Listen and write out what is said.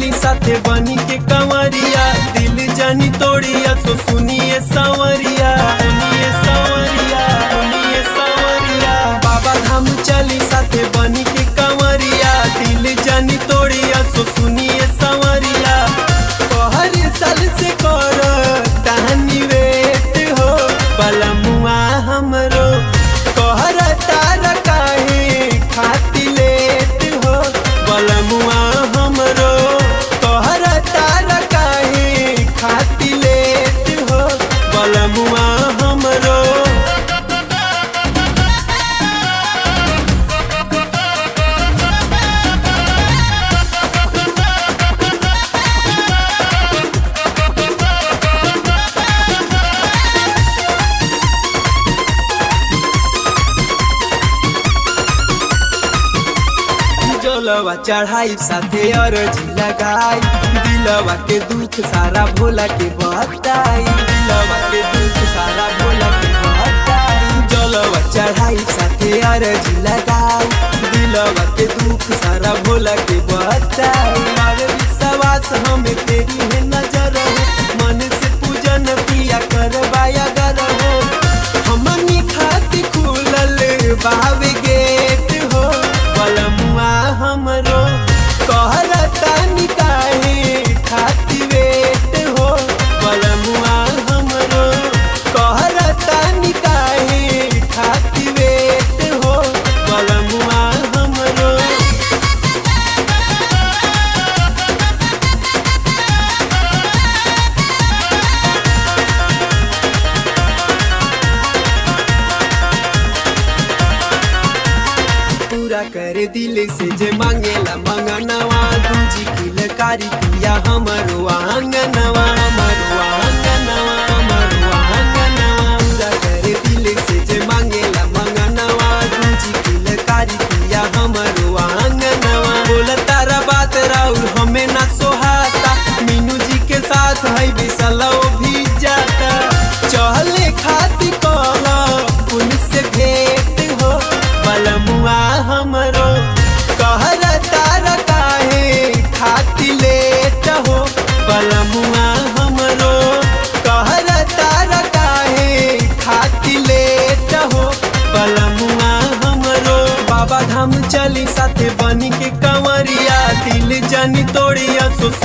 चली साथे बनी के कंवरिया, दिल जानी तोड़िया सो सुनिए सांवरिया, सुनिए सांवरिया, सुनिए सांवरिया। बाबा धाम चली साथे बनी के कंवरिया, दिल जानी तोड़िया सो सुनिए सांवरिया। कहर साल से कर तहनी वेट हो बलमुआ हमरो, कहर तारा काहे खाती लेट हो बलमुआ हमरो, कहर तारा काहे खाती लेट हो बलमुआ हमरो। जलवा चढ़ाई साथे अरजी लगाई, दिलवा के दुख सारा भोला के बताई, दिलवा के दुख सारा भोला के बताई। जलवा चढ़ाई साथे अरजी लगाई, दिलवा के दुख सारा भोला के बताई। मारे विश्वास हमें तेरी है नजर हो, मन से पूजन पिया करवाया गर हो। हमनी खाती खुलल बावे गेट हो बलमुआ हमरो, कहर तानी काहे खाती वेट हो बलमुआ हमरो, कहर तानी काहे खाती वेट हो बलमुआ हमरो। पूरा करे दिल से जे मांगेला मंगनवा, दूजी किलकारी पिया हमरो आंगनवा, हमरो आंगनवा, हमरो आंगनवा। पूरा करे दिल से जे मांगेला मंगनवा, दूजी किलकारी पिया हमरो आंगनवा। बोला तारा बात राउर हमें ना सोहाता, मीनू जी के साथ है बिसलो भी जाता। चहले खाती कहला उनसे भेंट हो बलमुआ हमरो, कहर तारा काहे खाती लेट हो बलमुआ हमरो, कहर तारा काहे खाती लेट हो बलमुआ हमरो। बाबा धाम चली साथे बनी के कंवरिया, दिल जानी तोड़िया सो